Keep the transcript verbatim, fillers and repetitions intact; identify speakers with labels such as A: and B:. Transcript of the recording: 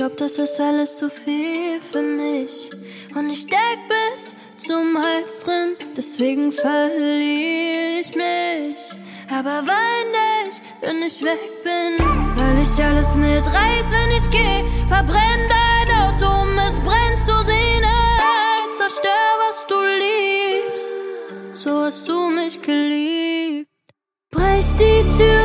A: glaub, das ist alles zu viel für mich. Und ich steck bis zum Hals drin, deswegen verliere ich mich. Aber wein nicht, wenn ich weg bin, weil ich alles mitreiß, wenn ich geh. Verbrenn dein Auto, um es brennt zu sehen. Zerstör, was du liebst, so hast du mich geliebt. Brech die Tür